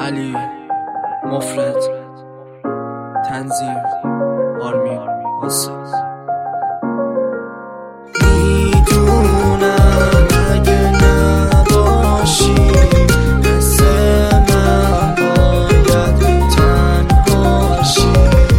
علی مفرد تنظیم آرمین واسه میدونم اگه نباشی مثل من باید تنهاشی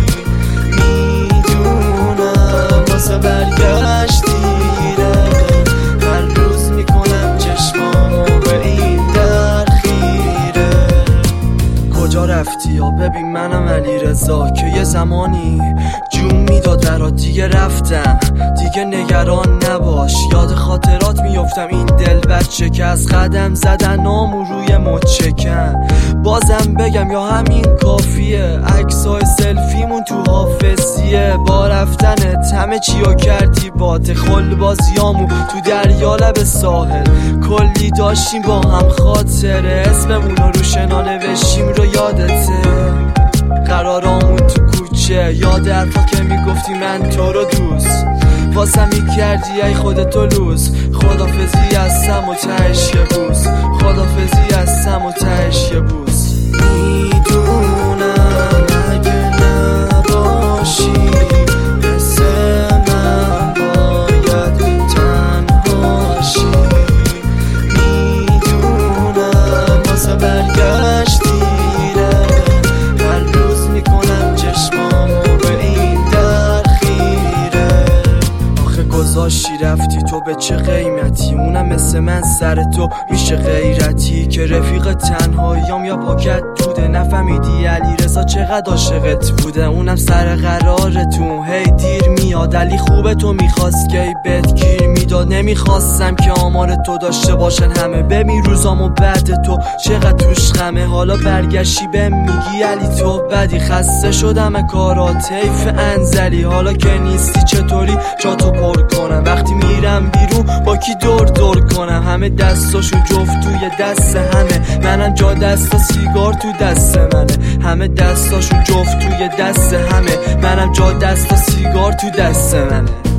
میدونم واسه برگشت دیره هر روز میکنم چشمامو به این در خیره کجا رفتی یا ببین منم علی رضا که یه زمانی جون میداد برات دیگه رفتم دیگه نگران نباش یاد خاطرات میفتم این دل بچه که از قدم زدن نامو روی مچکم بازم بگم یا همین کافیه عکسای سلفیمون تو حافظیه با رفتنت همه چیو کردی باد خل بازیامو تو دریا لب ساحل کلی داشتیم با هم خاطره اسممونو رو شنا نوشتیم رو یادته قرارامون تو کوچه یاد حرفا که میگفتی من تو رو دوست واسم میکردی ای خودتو لوس خدافزی هستم و تهش یه بوس خدافزی هستم و تهش یه بوس میدونم اگه نباشی مثل من باید تنهاشی میدونم واسه برگشت دیره هر روز میکنم چشمامو به این در خیره آخه گذاشتی رفتی تو به چه قیمتی اونم مثل من سر تو میشه غیرتی که رفیق تنهاییام یا پاکت دوده نفهمیدی علی رضا چقدر عاشقت بوده اونم سر قرارتون هی دیر میاد علی خوبه تو میخواست که بهت گیر میداد نمیخواستم که آمار تو داشته باشن همه ببین روزامو بعد تو چقدر توش غمه حالا برگشتی بهم میگی علی تو بدی خسته شدم کارات حیف انزلی حالا که نیستی چطوری جاتو پر کنم وقتی میرم بیرون با کی دور کنم همه دستاشون جفت توی دست همه منم جا دستا سیگار تو دست منه همه دستاشون جفت توی دست همه منم جا دستا سیگار تو دست منه